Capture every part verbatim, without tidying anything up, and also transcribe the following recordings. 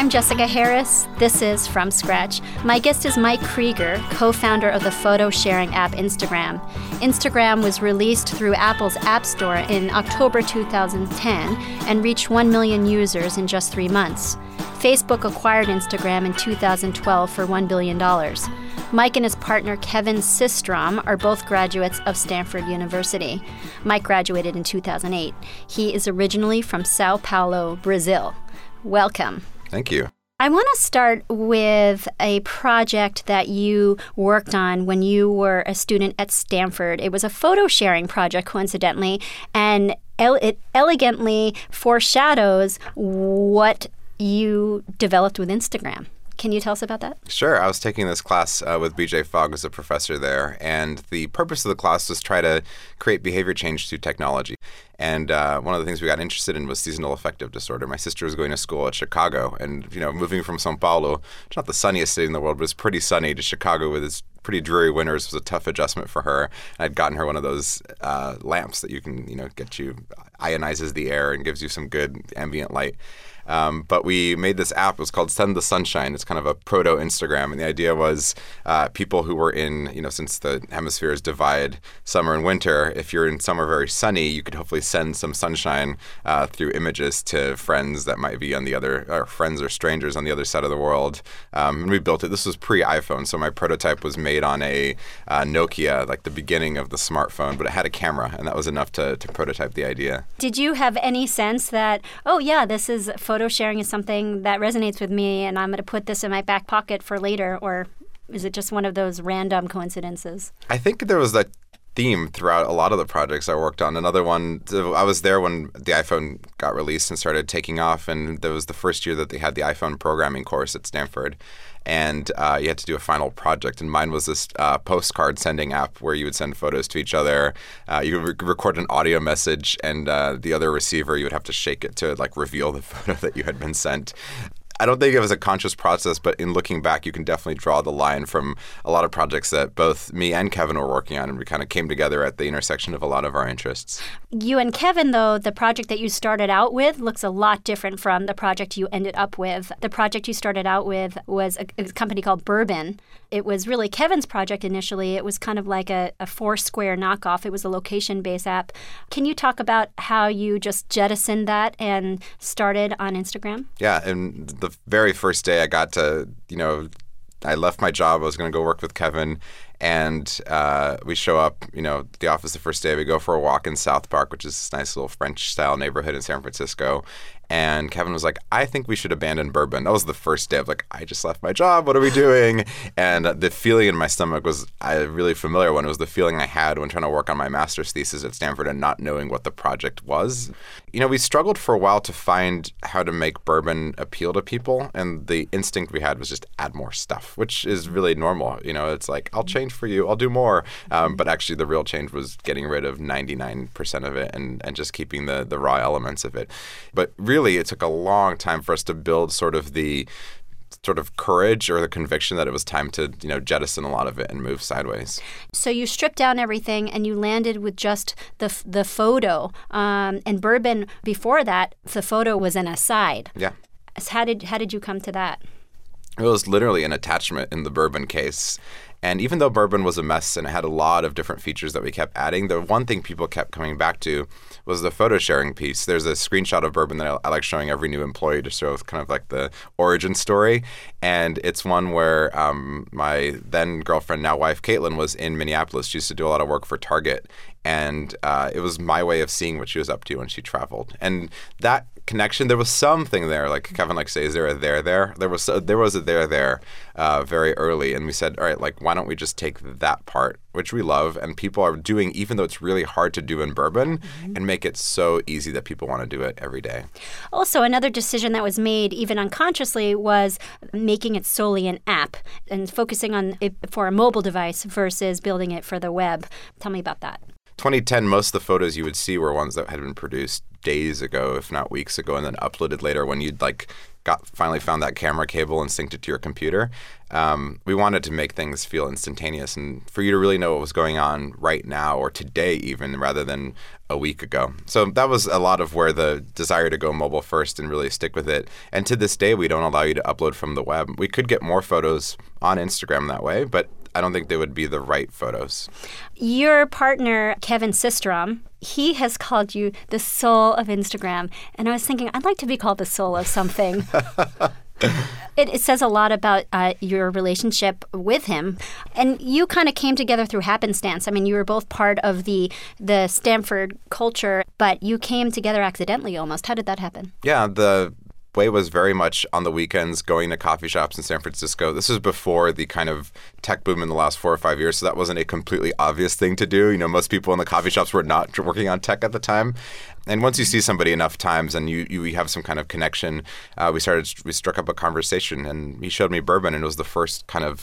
I'm Jessica Harris. This is From Scratch. My guest is Mike Krieger, co-founder of the photo-sharing app Instagram. Instagram was released through Apple's App Store in October two thousand ten and reached one million users in just three months. Facebook acquired Instagram in two thousand twelve for one billion dollars. Mike and his partner Kevin Systrom are both graduates of Stanford University. Mike graduated in two thousand eight. He is originally from Sao Paulo, Brazil. Welcome. Thank you. I want to start with a project that you worked on when you were a student at Stanford. It was a photo sharing project, coincidentally, and it elegantly foreshadows what you developed with Instagram. Can you tell us about that? Sure. I was taking this class uh, with B J Fogg as a professor there, and the purpose of the class was try to create behavior change through technology. And uh, one of the things we got interested in was seasonal affective disorder. My sister was going to school at Chicago, and you know, moving from Sao Paulo, it's not the sunniest city in the world, but it's pretty sunny, to Chicago with its pretty dreary winters was a tough adjustment for her. And I'd gotten her one of those uh, lamps that you can, you know, get you, ionizes the air and gives you some good ambient light. Um, but we made this app. It was called Send the Sunshine. It's kind of a proto-Instagram. And the idea was uh, people who were in, you know, since the hemispheres divide summer and winter, if you're in summer very sunny, you could hopefully send some sunshine uh, through images to friends that might be on the other, or friends or strangers on the other side of the world. Um, and we built it. This was pre-iPhone. So my prototype was made on a uh, Nokia, like the beginning of the smartphone, but it had a camera. And that was enough to, to prototype the idea. Did you have any sense that, oh, yeah, this is photo sharing is something that resonates with me and I'm going to put this in my back pocket for later? Or is it just one of those random coincidences? I think there was that theme throughout a lot of the projects I worked on. Another one, I was there when the iPhone got released and started taking off, and there was the first year that they had the iPhone programming course at Stanford. And uh, you had to do a final project, and mine was this uh, postcard sending app where you would send photos to each other. Uh, you would re- record an audio message, and uh, the other receiver, you would have to shake it to like reveal the photo that you had been sent. I don't think it was a conscious process, but in looking back, you can definitely draw the line from a lot of projects that both me and Kevin were working on, and we kind of came together at the intersection of a lot of our interests. You and Kevin, though, the project that you started out with looks a lot different from the project you ended up with. The project you started out with was a, a company called Bourbon. It was really Kevin's project initially. It was kind of like a, a Foursquare knockoff. It was a location-based app. Can you talk about how you just jettisoned that and started on Instagram? Yeah, and the very first day I got to, you know, I left my job. I was going to go work with Kevin, and uh, we show up, you know, the office the first day. We go for a walk in South Park, which is this nice little French-style neighborhood in San Francisco. And Kevin was like, I think we should abandon Bourbon. That was the first day of like, I just left my job. What are we doing? And the feeling in my stomach was a really familiar one. It was the feeling I had when trying to work on my master's thesis at Stanford and not knowing what the project was. You know, we struggled for a while to find how to make Bourbon appeal to people. And the instinct we had was just add more stuff, which is really normal. You know, it's like, I'll change for you. I'll do more. Um, but actually, the real change was getting rid of ninety-nine percent of it and, and just keeping the, the raw elements of it. But really, Really, it took a long time for us to build sort of the sort of courage or the conviction that it was time to, you know, jettison a lot of it and move sideways. So you stripped down everything and you landed with just the the photo. Um, and Bourbon, before that, the photo was an aside. Yeah. So how did how did you come to that? It was literally an attachment in the Bourbon case. And even though Bourbon was a mess and it had a lot of different features that we kept adding, the one thing people kept coming back to was the photo sharing piece. There's a screenshot of Bourbon that I, I like showing every new employee to show kind of like the origin story. And it's one where um, my then girlfriend, now wife, Caitlin, was in Minneapolis. She used to do a lot of work for Target. And uh, it was my way of seeing what she was up to when she traveled. And that connection, there was something there. Like Kevin likes to say, is there a there there? There was a, there was a there there uh, very early. And we said, all right, like, why don't we just take that part, which we love, and people are doing, even though it's really hard to do in Bourbon, mm-hmm. and make it so easy that people want to do it every day. Also, another decision that was made, even unconsciously, was making it solely an app and focusing on it for a mobile device versus building it for the web. Tell me about that. twenty ten, most of the photos you would see were ones that had been produced days ago, if not weeks ago, and then uploaded later when you'd like got finally found that camera cable and synced it to your computer. Um, we wanted to make things feel instantaneous and for you to really know what was going on right now or today even rather than a week ago. So that was a lot of where the desire to go mobile first and really stick with it. And to this day, we don't allow you to upload from the web. We could get more photos on Instagram that way, but I don't think they would be the right photos. Your partner, Kevin Systrom, he has called you the soul of Instagram. And I was thinking, I'd like to be called the soul of something. It, it says a lot about uh, your relationship with him. And you kind of came together through happenstance. I mean, you were both part of the the Stanford culture, but you came together accidentally almost. How did that happen? Yeah, the way was very much on the weekends going to coffee shops in San Francisco. This was before the kind of tech boom in the last four or five years, so that wasn't a completely obvious thing to do. You know, most people in the coffee shops were not working on tech at the time. And once you see somebody enough times and you, you have some kind of connection, uh, we started we struck up a conversation, and he showed me Bourbon, and it was the first kind of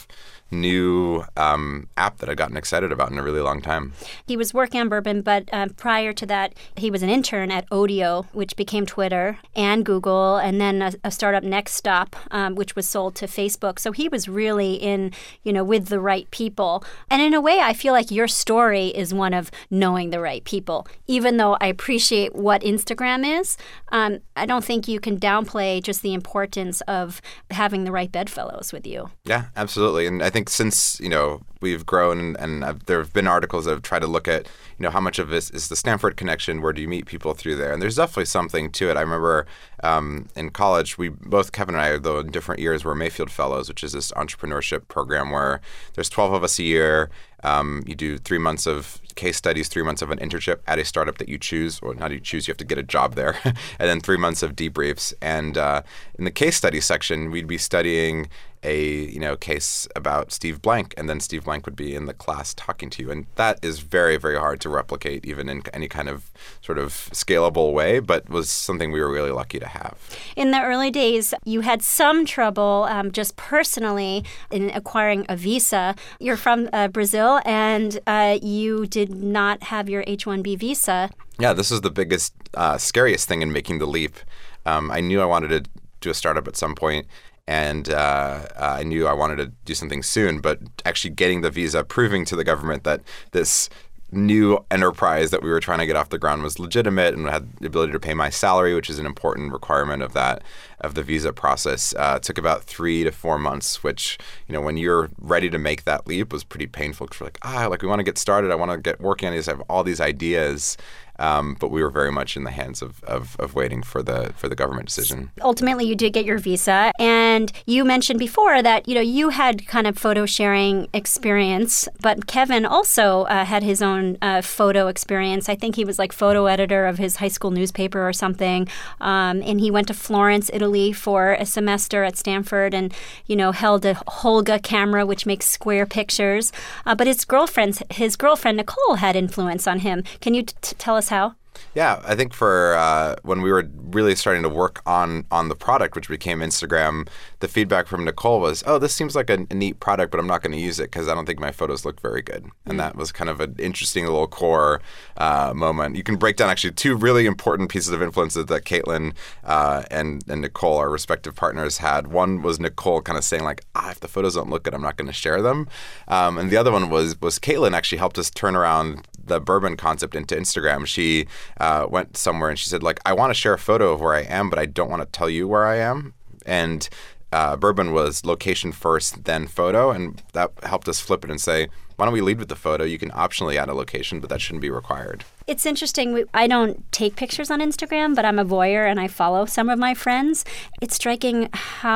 new um, app that I'd gotten excited about in a really long time. He was working on Bourbon, but um, prior to that, he was an intern at Odeo, which became Twitter and Google, and then a, a startup Nextstop, um, which was sold to Facebook. So he was really in, you know, with the right people. And in a way, I feel like your story is one of knowing the right people. Even though I appreciate what Instagram is, um, I don't think you can downplay just the importance of having the right bedfellows with you. Yeah, absolutely. And I think I think since, you know, we've grown and I've, there have been articles that have tried to look at, you know, how much of this is the Stanford connection, where do you meet people through there? And there's definitely something to it. I remember um, in college, we both, Kevin and I, though in different years, were Mayfield Fellows, which is this entrepreneurship program where there's twelve of us a year. Um, you do three months of case studies, three months of an internship at a startup that you choose, or not you choose, you have to get a job there, and then three months of debriefs. And uh, in the case study section, we'd be studying a you know case about Steve Blank, and then Steve Blank would be in the class talking to you. And that is very, very hard to replicate, even in any kind of sort of scalable way, but was something we were really lucky to have. In the early days, you had some trouble um, just personally in acquiring a visa. You're from uh, Brazil, and uh, you did not have your H one B visa. Yeah, this is the biggest, uh, scariest thing in making the leap. Um, I knew I wanted to do a startup at some point, and uh, I knew I wanted to do something soon, but actually getting the visa, proving to the government that this new enterprise that we were trying to get off the ground was legitimate and had the ability to pay my salary, which is an important requirement of that, of the visa process. Uh, it took about three to four months, which, you know, when you're ready to make that leap was pretty painful because we're like, ah, like we want to get started. I want to get working on these. I have all these ideas. Um, but we were very much in the hands of, of, of waiting for the for the government decision. Ultimately, you did get your visa, and you mentioned before that you know you had kind of photo sharing experience, but Kevin also uh, had his own uh, photo experience. I think he was like photo editor of his high school newspaper or something, um, and he went to Florence, Italy, for a semester at Stanford, and you know held a Holga camera, which makes square pictures. Uh, but his girlfriend, his girlfriend Nicole, had influence on him. Can you t- tell us how? Yeah, I think for uh, when we were really starting to work on on the product, which became Instagram, the feedback from Nicole was, oh, this seems like a, a neat product, but I'm not going to use it because I don't think my photos look very good. Mm-hmm. And that was kind of an interesting little core uh, moment. You can break down actually two really important pieces of influences that Caitlin uh, and, and Nicole, our respective partners, had. One was Nicole kind of saying like, ah, if the photos don't look good, I'm not going to share them. Um, and the other one was was Caitlin actually helped us turn around the Bourbon concept into Instagram. She uh, went somewhere and she said, like, I want to share a photo of where I am, but I don't want to tell you where I am. And uh, Bourbon was location first, then photo. And that helped us flip it and say, why don't we lead with the photo? You can optionally add a location, but that shouldn't be required. It's interesting. I don't take pictures on Instagram, but I'm a voyeur and I follow some of my friends. It's striking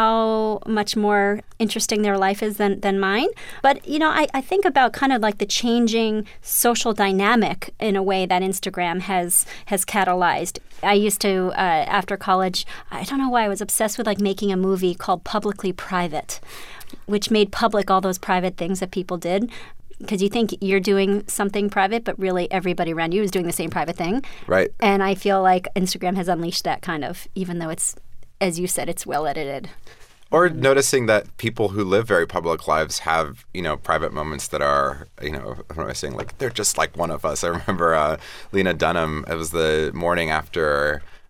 how much more interesting their life is than, than mine. But, you know, I, I think about kind of like the changing social dynamic in a way that Instagram has has catalyzed. I used to, uh, after college, I don't know why I was obsessed with like making a movie called Publicly Private, which made public all those private things that people did. Because you think you're doing something private, but really everybody around you is doing the same private thing. Right. And I feel like Instagram has unleashed that kind of, even though it's, as you said, it's well edited. Or noticing that people who live very public lives have, you know, private moments that are, you know, what am I saying? Like, they're just like one of us. I remember uh, Lena Dunham, it was the morning after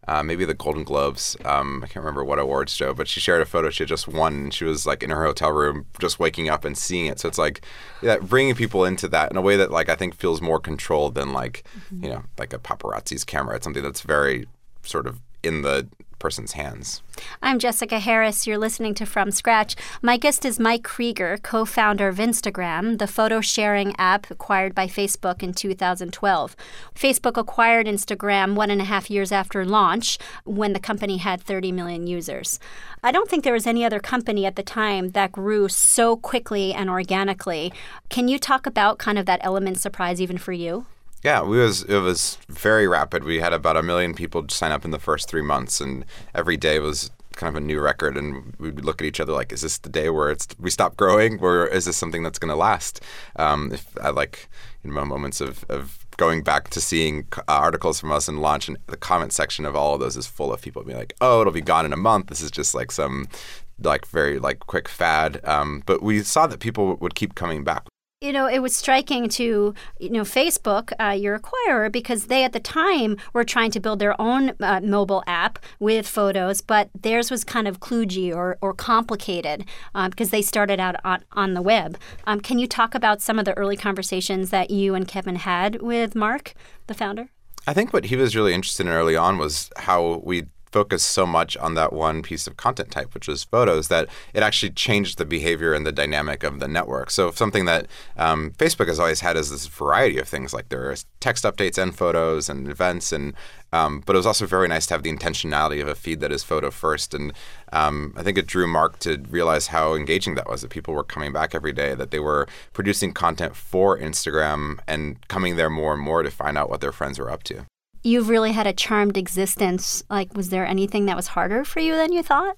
uh, maybe the Golden Globes. Um, I can't remember what awards show, but she shared a photo she had just won. And she was like in her hotel room, just waking up and seeing it. So it's like yeah, bringing people into that in a way that like I think feels more controlled than like mm-hmm. you know like a paparazzi's camera. It's something that's very sort of in the person's hands. I'm Jessica Harris. You're listening to From Scratch. My guest is Mike Krieger, co-founder of Instagram, the photo sharing app acquired by Facebook in two thousand twelve. Facebook acquired Instagram one and a half years after launch, when the company had thirty million users. I don't think there was any other company at the time that grew so quickly and organically. Can you talk about kind of that element surprise even for you? Yeah, we was it was very rapid. We had about a million people sign up in the first three months, and every day was kind of a new record. And we'd look at each other like, "Is this the day where it's we stop growing, or is this something that's going to last?" Um, if I like in my moments of, of going back to seeing uh, articles from us and launch, and the comment section of all of those is full of people being like, "Oh, it'll be gone in a month. This is just like some like very like quick fad." Um, but we saw that people would keep coming back. You know, it was striking to, you know, Facebook, uh, your acquirer, because they at the time were trying to build their own uh, mobile app with photos, but theirs was kind of kludgy or, or complicated uh, because they started out on, on the web. Um, can you talk about some of the early conversations that you and Kevin had with Mark, the founder? I think what he was really interested in early on was how we focused so much on that one piece of content type, which was photos, that it actually changed the behavior and the dynamic of the network. So something that um, Facebook has always had is this variety of things, like there are text updates and photos and events, and um, but it was also very nice to have the intentionality of a feed that is photo first. And um, I think it drew Mark to realize how engaging that was, that people were coming back every day, that they were producing content for Instagram and coming there more and more to find out what their friends were up to. You've really had a charmed existence. Like, was there anything that was harder for you than you thought?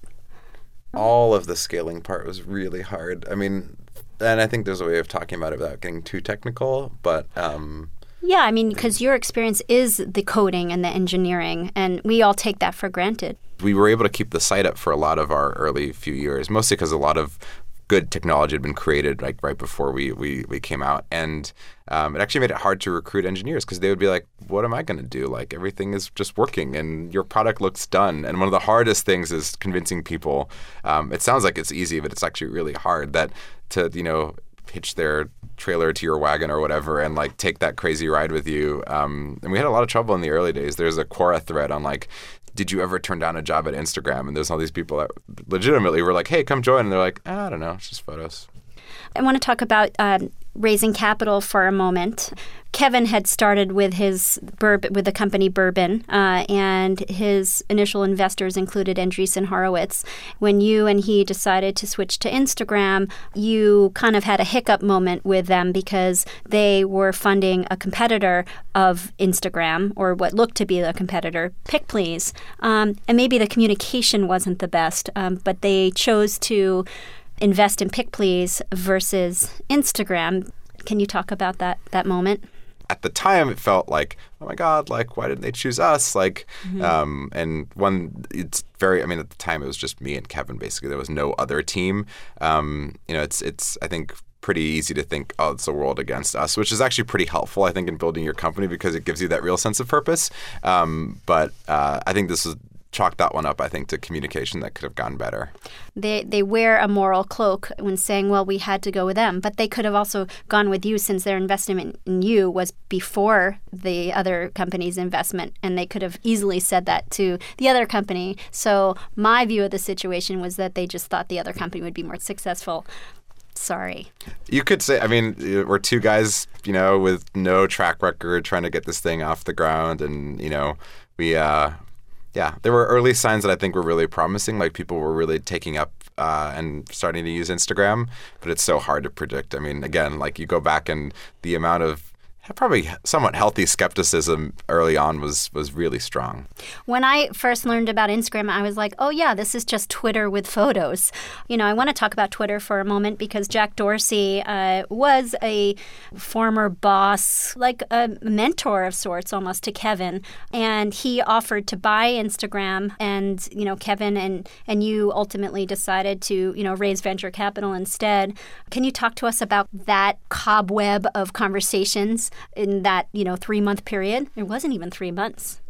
All of the scaling part was really hard. I mean, and I think there's a way of talking about it without getting too technical, but... Um, yeah, I mean, because your experience is the coding and the engineering, and we all take that for granted. We were able to keep the site up for a lot of our early few years, mostly because a lot of good technology had been created like right before we we, we came out, and um, it actually made it hard to recruit engineers because they would be like, "What am I going to do? Like everything is just working, and your product looks done." And one of the hardest things is convincing people. Um, it sounds like it's easy, but it's actually really hard. That to you know hitch their trailer to your wagon or whatever and like take that crazy ride with you. Um, and we had a lot of trouble in the early days. There's a Quora thread on like, did you ever turn down a job at Instagram? And there's all these people that legitimately were like, hey, come join. And they're like, I don't know, it's just photos. I want to talk about um, raising capital for a moment. Kevin had started with his bourbon, with the company Bourbon, uh, and his initial investors included Andreessen Horowitz. When you and he decided to switch to Instagram, you kind of had a hiccup moment with them because they were funding a competitor of Instagram, or what looked to be a competitor, PickPlease. Um, and maybe the communication wasn't the best, um, but they chose to invest in PickPlease versus Instagram. Can you talk about that that moment? At the time, it felt like, oh my God, like, why didn't they choose us? Like, mm-hmm. um, and one, it's very, I mean, at the time, it was just me and Kevin, basically. There was no other team. Um, you know, it's, it's, I think, pretty easy to think, oh, it's the world against us, which is actually pretty helpful, I think, in building your company because it gives you that real sense of purpose. Um, but uh, I think this is, chalk that one up, I think, to communication that could have gone better. They they wear a moral cloak when saying, well, we had to go with them. But they could have also gone with you since their investment in you was before the other company's investment. And they could have easily said that to the other company. So my view of the situation was that they just thought the other company would be more successful. Sorry. You could say, I mean, we're two guys, you know, with no track record trying to get this thing off the ground. And, you know, we... uh Yeah, there were early signs that I think were really promising, like people were really taking up uh, and starting to use Instagram, but it's so hard to predict. I mean, again, like you go back and the amount of probably somewhat healthy skepticism early on was was really strong. When I first learned about Instagram, I was like, oh, yeah, this is just Twitter with photos. You know, I want to talk about Twitter for a moment because Jack Dorsey uh, was a former boss, like a mentor of sorts almost to Kevin. And he offered to buy Instagram. And, you know, Kevin and, and you ultimately decided to, you know, raise venture capital instead. Can you talk to us about that cobweb of conversations in that, you know, three-month period? It wasn't even three months.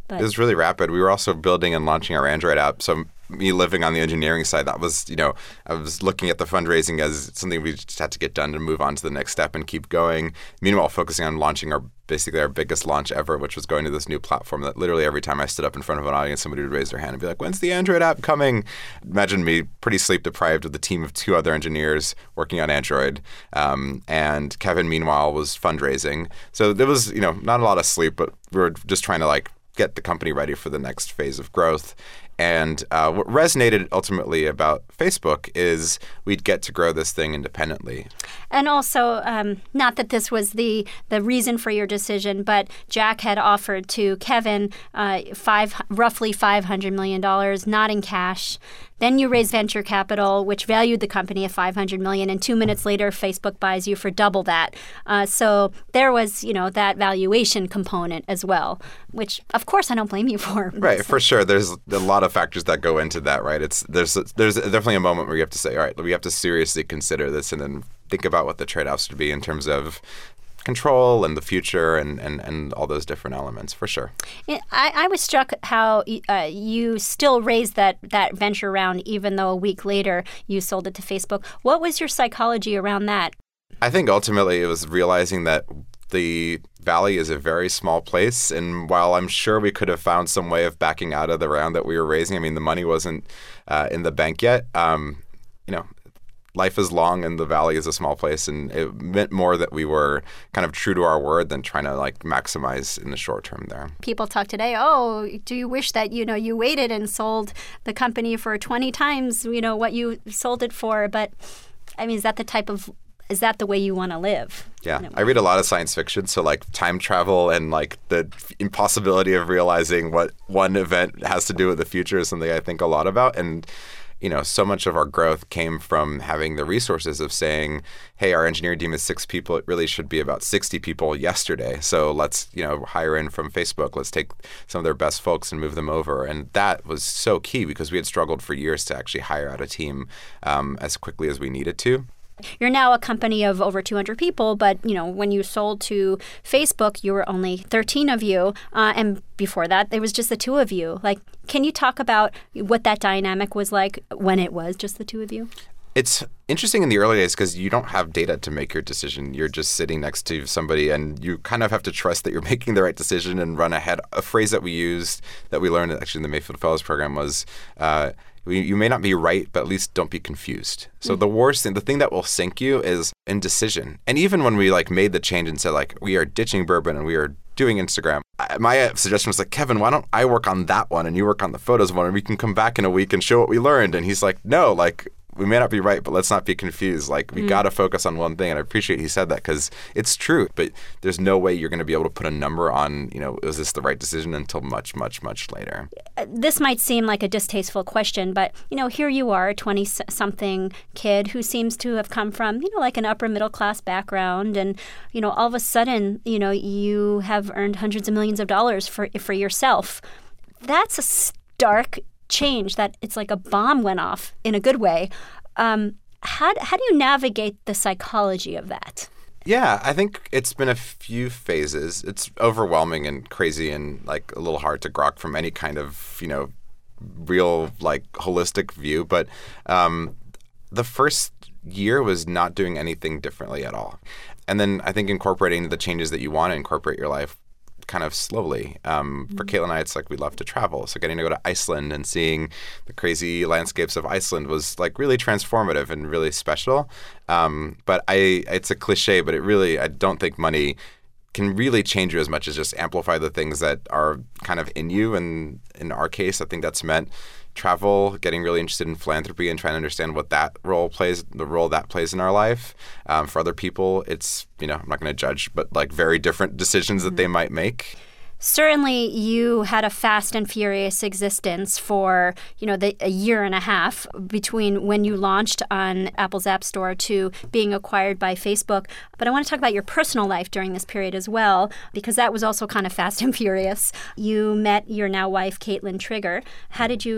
But it was really rapid. We were also building and launching our Android app. So me living on the engineering side, that was, you know, I was looking at the fundraising as something we just had to get done to move on to the next step and keep going. Meanwhile, focusing on launching our basically our biggest launch ever, which was going to this new platform that literally every time I stood up in front of an audience, somebody would raise their hand and be like, when's the Android app coming? Imagine me pretty sleep deprived with a team of two other engineers working on Android. Um, and Kevin, meanwhile, was fundraising. So there was, you know, not a lot of sleep, but we were just trying to like get the company ready for the next phase of growth. And uh, what resonated ultimately about Facebook is we'd get to grow this thing independently. And also, um, not that this was the, the reason for your decision, but Jack had offered to Kevin uh, five roughly five hundred million dollars, not in cash. Then you raised venture capital, which valued the company at five hundred million dollars, and two minutes later, Facebook buys you for double that. Uh, so there was, you know, that valuation component as well, which, of course, I don't blame you for. Right, so. for sure. There's a lot of factors that go into that, right? It's there's there's definitely a moment where you have to say, all right, we have to seriously consider this and then think about what the trade-offs would be in terms of control and the future and, and, and all those different elements, for sure. I, I was struck how uh, you still raised that, that venture round even though a week later you sold it to Facebook. What was your psychology around that? I think ultimately it was realizing that the Valley is a very small place, and while I'm sure we could have found some way of backing out of the round that we were raising, I mean, the money wasn't uh, in the bank yet, um, you know, life is long and the Valley is a small place, and it meant more that we were kind of true to our word than trying to like maximize in the short term there. People talk today, oh, do you wish that, you know, you waited and sold the company for twenty times, you know, what you sold it for? But I mean, is that the type of Is that the way you want to live? Yeah. I read a lot of science fiction, so like time travel and like the impossibility of realizing what one event has to do with the future is something I think a lot about. And you know, so much of our growth came from having the resources of saying, hey, our engineering team is six people. It really should be about sixty people yesterday. So let's, you know, hire in from Facebook. Let's take some of their best folks and move them over. And that was so key because we had struggled for years to actually hire out a team um, as quickly as we needed to. You're now a company of over two hundred people, but, you know, when you sold to Facebook, you were only thirteen of you. Uh, and before that, there was just the two of you. Like, can you talk about what that dynamic was like when it was just the two of you? It's interesting in the early days because you don't have data to make your decision. You're just sitting next to somebody and you kind of have to trust that you're making the right decision and run ahead. A phrase that we used that we learned actually in the Mayfield Fellows program was, uh, you may not be right, but at least don't be confused. So mm-hmm. the worst thing, the thing that will sink you is indecision. And even when we like made the change and said like, we are ditching bourbon and we are doing Instagram, I, my suggestion was like, Kevin, why don't I work on that one and you work on the photos one and we can come back in a week and show what we learned. And he's like, no, like, we may not be right, but let's not be confused. Like, we mm. got to focus on one thing. And I appreciate he said that because it's true. But there's no way you're going to be able to put a number on, you know, is this the right decision until much, much, much later. This might seem like a distasteful question, but, you know, here you are, a twenty-something kid who seems to have come from, you know, like an upper middle class background. And, you know, all of a sudden, you know, you have earned hundreds of millions of dollars for for yourself. That's a stark change that it's like a bomb went off in a good way. Um, how, how do you navigate the psychology of that? Yeah, I think it's been a few phases. It's overwhelming and crazy and like a little hard to grok from any kind of, you know, real like holistic view. But um, the first year was not doing anything differently at all. And then I think incorporating the changes that you want to incorporate your life kind of slowly. Um, mm-hmm. For Caitlin and I, it's like we love to travel. So getting to go to Iceland and seeing the crazy landscapes of Iceland was like really transformative and really special. Um, but I, it's a cliche, but it really, I don't think money can really change you as much as just amplify the things that are kind of in you. And in our case, I think that's meant travel, getting really interested in philanthropy and trying to understand what that role plays, the role that plays in our life. Um, for other people, it's, you know, I'm not going to judge, but like very different decisions that they might make. Certainly, you had a fast and furious existence for, you know, the, a year and a half between when you launched on Apple's App Store to being acquired by Facebook. But I want to talk about your personal life during this period as well, because that was also kind of fast and furious. You met your now wife, Caitlin Trigger. How did you meet?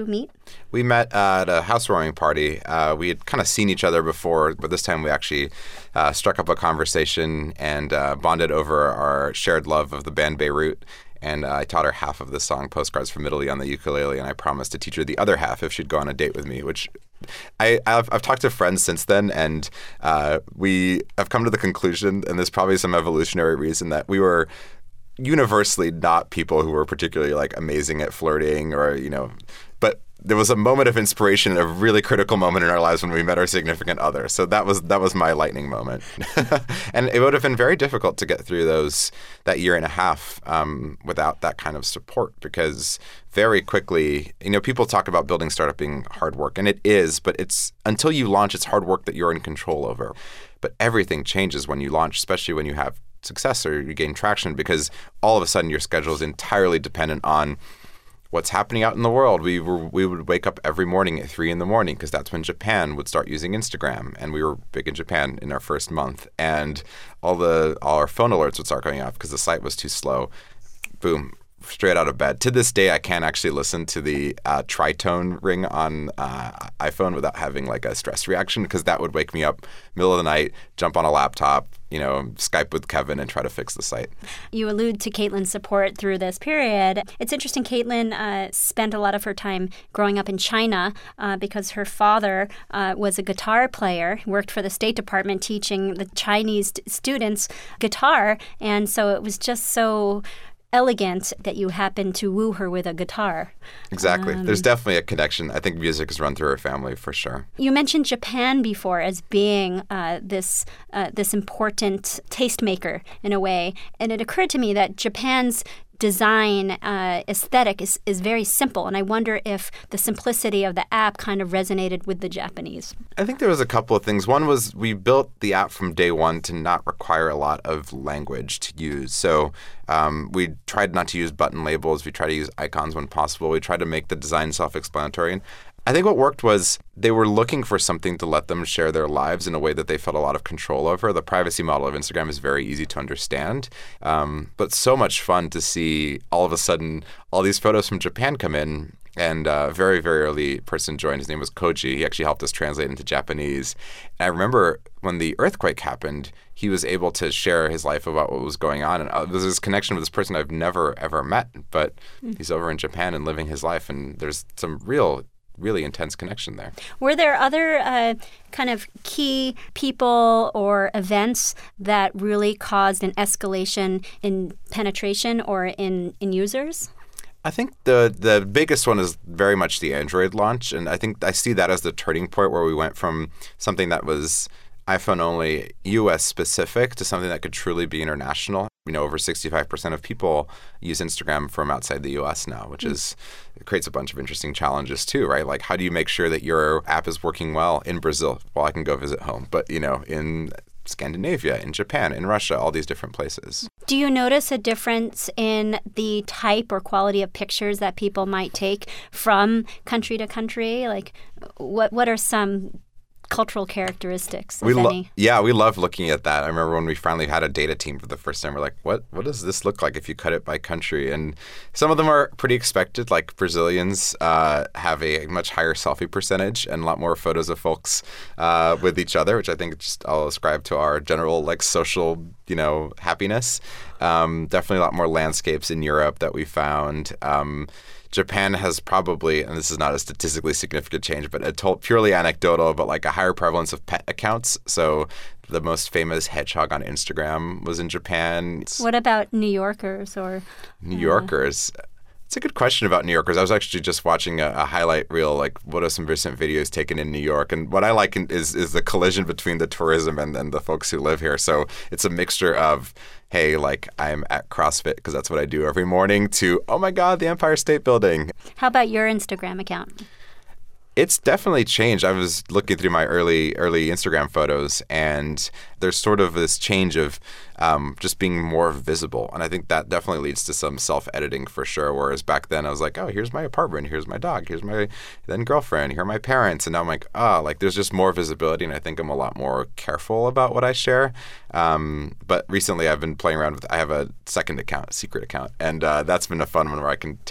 We met uh, at a housewarming party. Uh, we had kind of seen each other before, but this time we actually uh, struck up a conversation and uh, bonded over our shared love of the band Beirut. And uh, I taught her half of the song Postcards from Italy on the ukulele, and I promised to teach her the other half if she'd go on a date with me, which I, I've, I've talked to friends since then, and uh, we have come to the conclusion, and there's probably some evolutionary reason, that we were universally not people who were particularly like amazing at flirting or, you know, but there was a moment of inspiration, a really critical moment in our lives when we met our significant other. So that was that was my lightning moment. And it would have been very difficult to get through those that year and a half um, without that kind of support, because very quickly, you know, people talk about building startup being hard work, and it is, but it's until you launch, it's hard work that you're in control over. But everything changes when you launch, especially when you have success or you gain traction, because all of a sudden your schedule is entirely dependent on what's happening out in the world. We were we would wake up every morning at three in the morning because that's when Japan would start using Instagram, and we were big in Japan in our first month, and all the all our phone alerts would start going off because the site was too slow. Boom. Straight out of bed. To this day, I can't actually listen to the uh, tritone ring on uh, iPhone without having like a stress reaction, because that would wake me up middle of the night, jump on a laptop, you know, Skype with Kevin and try to fix the site. You allude to Caitlin's support through this period. It's interesting, Caitlin uh, spent a lot of her time growing up in China uh, because her father uh, was a guitar player, worked for the State Department teaching the Chinese st- students guitar, and so it was just so elegant that you happened to woo her with a guitar. Exactly. Um, There's definitely a connection. I think music has run through her family for sure. You mentioned Japan before as being uh, this uh, this important tastemaker in a way, and it occurred to me that Japan's design uh, aesthetic is, is very simple, and I wonder if the simplicity of the app kind of resonated with the Japanese. I think there was a couple of things. One was we built the app from day one to not require a lot of language to use. So um, we tried not to use button labels. We tried to use icons when possible. We tried to make the design self-explanatory. And I think what worked was they were looking for something to let them share their lives in a way that they felt a lot of control over. The privacy model of Instagram is very easy to understand, um, but so much fun to see all of a sudden all these photos from Japan come in. And a very, very early person joined. His name was Koji. He actually helped us translate into Japanese. And I remember when the earthquake happened, he was able to share his life about what was going on. And uh, there's this connection with this person I've never, ever met, but mm. he's over in Japan and living his life. And there's some real really intense connection there. Were there other uh, kind of key people or events that really caused an escalation in penetration or in, in users? I think the the biggest one is very much the Android launch, and I think I see that as the turning point where we went from something that was iPhone only, U S specific, to something that could truly be international. You know, over sixty-five percent of people use Instagram from outside the U S now, which is it creates a bunch of interesting challenges too, right? Like, how do you make sure that your app is working well in Brazil? Well, I can go visit home, but you know, in Scandinavia, in Japan, in Russia, all these different places. Do you notice a difference in the type or quality of pictures that people might take from country to country? Like, what what are some cultural characteristics, we if lo- any? Yeah, we love looking at that. I remember when we finally had a data team for the first time, we're like, what what does this look like if you cut it by country? And some of them are pretty expected, like Brazilians uh, have a much higher selfie percentage and a lot more photos of folks uh, with each other, which I think just I'll ascribe to our general like social, you know, happiness. Um, definitely a lot more landscapes in Europe that we found. Um, Japan has probably, and this is not a statistically significant change, but a told, purely anecdotal, but like a higher prevalence of pet accounts. So the most famous hedgehog on Instagram was in Japan. What about New Yorkers or New Yorkers? Uh, It's a good question about New Yorkers. I was actually just watching a, a highlight reel, like what are some recent videos taken in New York? And what I like in, is is the collision between the tourism and, and the folks who live here. So it's a mixture of, hey, like I'm at CrossFit because that's what I do every morning, to, oh my God, the Empire State Building. How about your Instagram account? It's definitely changed. I was looking through my early early Instagram photos, and there's sort of this change of um, just being more visible. And I think that definitely leads to some self-editing for sure. Whereas back then I was like, oh, here's my apartment, here's my dog, here's my then girlfriend, here are my parents. And now I'm like, oh, like there's just more visibility. And I think I'm a lot more careful about what I share. Um, but recently I've been playing around with, I have a second account, a secret account. And uh, that's been a fun one where I can take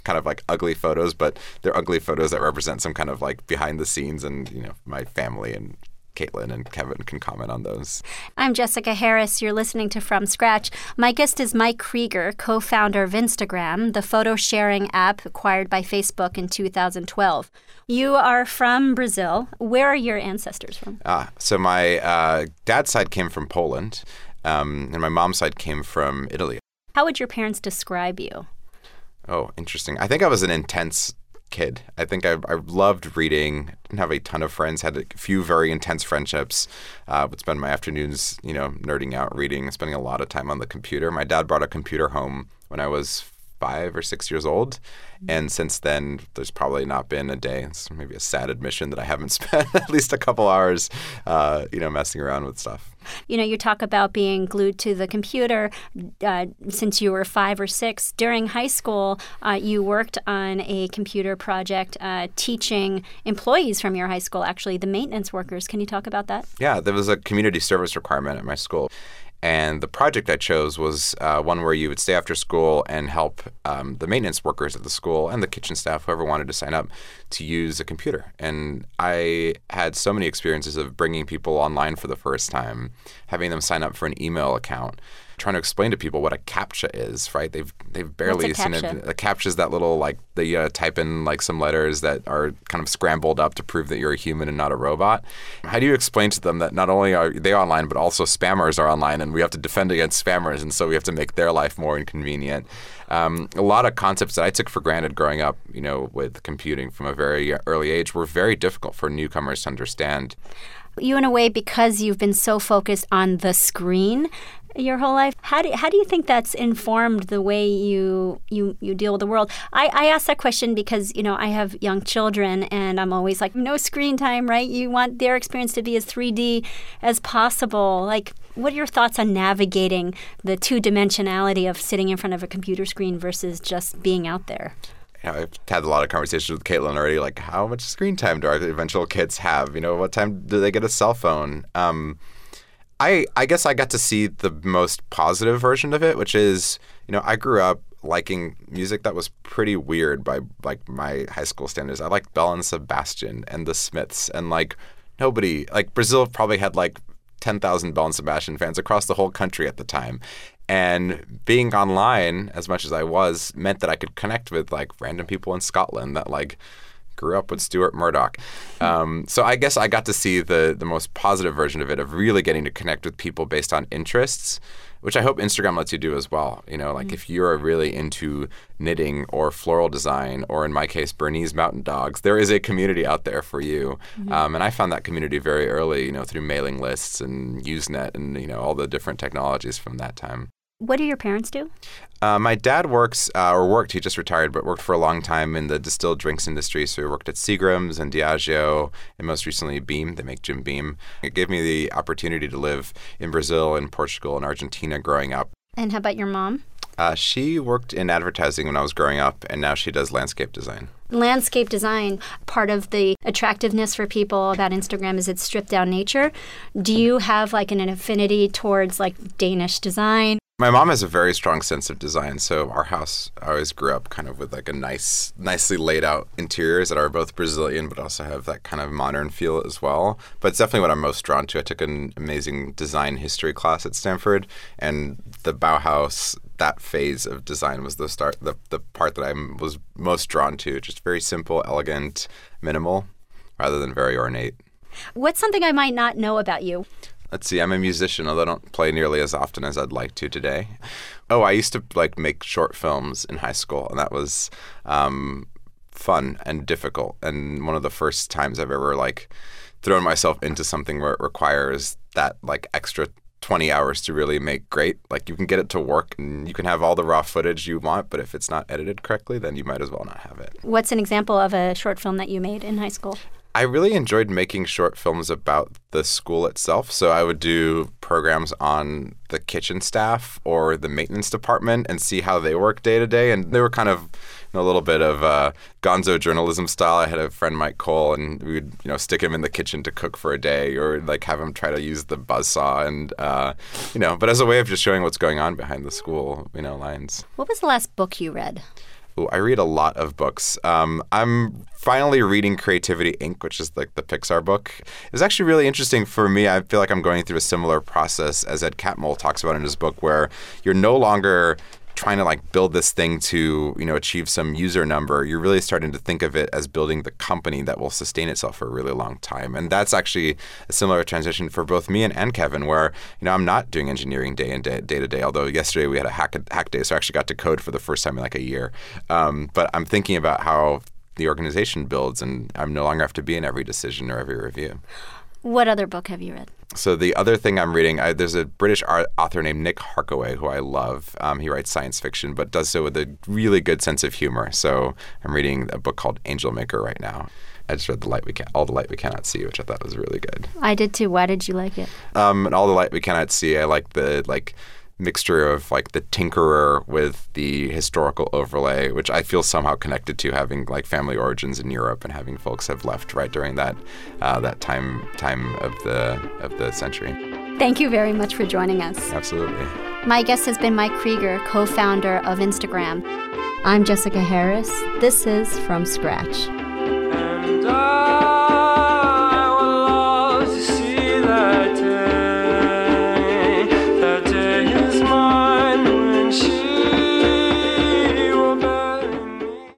kind of like ugly photos, but they're ugly photos that represent some kind of like behind the scenes, and you know, my family and Caitlin and Kevin can comment on those. I'm Jessica Harris. You're listening to From Scratch. My guest is Mike Krieger, co-founder of Instagram, the photo-sharing app acquired by Facebook in two thousand twelve. You are from Brazil. Where are your ancestors from? Uh, so my uh, dad's side came from Poland, um, and my mom's side came from Italy. How would your parents describe you? Oh, interesting. I think I was an intense kid. I think I, I loved reading. Didn't have a ton of friends. Had a few very intense friendships. Uh, would spend my afternoons, you know, nerding out, reading, spending a lot of time on the computer. My dad brought a computer home when I was five or six years old, and since then, there's probably not been a day. It's maybe a sad admission that I haven't spent at least a couple hours, uh, you know, messing around with stuff. You know, you talk about being glued to the computer uh, since you were five or six. During high school, uh, you worked on a computer project uh, teaching employees from your high school, actually, the maintenance workers. Can you talk about that? Yeah, there was a community service requirement at my school. And the project I chose was uh, one where you would stay after school and help um, the maintenance workers at the school and the kitchen staff, whoever wanted to sign up, to use a computer. And I had so many experiences of bringing people online for the first time, having them sign up for an email account, trying to explain to people what a CAPTCHA is, right? They've they've barely What's a seen CAPTCHA? it. A CAPTCHA is that little, like, they uh, type in like some letters that are kind of scrambled up to prove that you're a human and not a robot. How do you explain to them that not only are they online, but also spammers are online, and we have to defend against spammers, and so we have to make their life more inconvenient? Um, a lot of concepts that I took for granted growing up, you know, with computing from a very early age were very difficult for newcomers to understand. You, in a way, because you've been so focused on the screen your whole life, how do how do you think that's informed the way you you, you deal with the world? I, I ask that question because, you know, I have young children, and I'm always like, no screen time, right? You want their experience to be as three D as possible. Like, what are your thoughts on navigating the two-dimensionality of sitting in front of a computer screen versus just being out there? You know, I've had a lot of conversations with Caitlin already, like, how much screen time do our eventual kids have? You know, what time do they get a cell phone? Um, I I guess I got to see the most positive version of it, which is, you know, I grew up liking music that was pretty weird by, like, my high school standards. I liked Belle and Sebastian and the Smiths, and, like, nobody, like, Brazil probably had, like, ten thousand Belle and Sebastian fans across the whole country at the time. And being online, as much as I was, meant that I could connect with, like, random people in Scotland that, like, grew up with Stuart Murdoch. Um, so I guess I got to see the the most positive version of it, of really getting to connect with people based on interests, which I hope Instagram lets you do as well. You know, like mm-hmm. if you're really into knitting or floral design, or in my case, Bernese Mountain Dogs, there is a community out there for you. Mm-hmm. Um, and I found that community very early, you know, through mailing lists and Usenet and, you know, all the different technologies from that time. What do your parents do? Uh, my dad works, uh, or worked, he just retired, but worked for a long time in the distilled drinks industry. So he worked at Seagram's and Diageo, and most recently Beam. They make Jim Beam. It gave me the opportunity to live in Brazil and Portugal and Argentina growing up. And how about your mom? Uh, she worked in advertising when I was growing up, and now she does landscape design. Landscape design, part of the attractiveness for people about Instagram is its stripped down nature. Do you have like an affinity towards like Danish design? My mom has a very strong sense of design, so our house, I always grew up kind of with like a nice, nicely laid out interiors that are both Brazilian but also have that kind of modern feel as well. But it's definitely what I'm most drawn to. I took an amazing design history class at Stanford, and the Bauhaus, that phase of design was the start, the, the part that I was most drawn to. Just very simple, elegant, minimal, rather than very ornate. What's something I might not know about you? Let's see, I'm a musician, although I don't play nearly as often as I'd like to today. Oh, I used to like make short films in high school, and that was um, fun and difficult. And one of the first times I've ever like thrown myself into something where it requires that like extra twenty hours to really make great. Like you can get it to work and you can have all the raw footage you want, but if it's not edited correctly, then you might as well not have it. What's an example of a short film that you made in high school? I really enjoyed making short films about the school itself. So I would do programs on the kitchen staff or the maintenance department and see how they work day to day. And they were kind of you know, a little bit of uh, gonzo journalism style. I had a friend, Mike Cole, and we would you know stick him in the kitchen to cook for a day, or like have him try to use the buzzsaw, and uh, you know, but as a way of just showing what's going on behind the school, you know, lines. What was the last book you read? Ooh, I read a lot of books. Um, I'm finally reading Creativity, Incorporated, which is like the Pixar book. It was actually really interesting for me. I feel like I'm going through a similar process as Ed Catmull talks about in his book, where you're no longer trying to like build this thing to, you know, achieve some user number. You're really starting to think of it as building the company that will sustain itself for a really long time. And that's actually a similar transition for both me and, and Kevin, where, you know, I'm not doing engineering day in day, day to day, although yesterday we had a hack, hack day, so I actually got to code for the first time in like a year. Um, but I'm thinking about how the organization builds, and I'm no longer have to be in every decision or every review. What other book have you read? So the other thing I'm reading, I, there's a British art, author named Nick Harkaway who I love. Um, he writes science fiction, but does so with a really good sense of humor. So I'm reading a book called Angel Maker right now. I just read the light we can, All the Light We Cannot See, which I thought was really good. I did too. Why did you like it? Um, and All the Light We Cannot See, I like the like mixture of like the tinkerer with the historical overlay, which I feel somehow connected to, having like family origins in Europe and having folks have left right during that uh, that time time of the of the century. Thank you very much for joining us. Absolutely. My guest has been Mike Krieger, co-founder of Instagram. I'm Jessica Harris. This is From Scratch.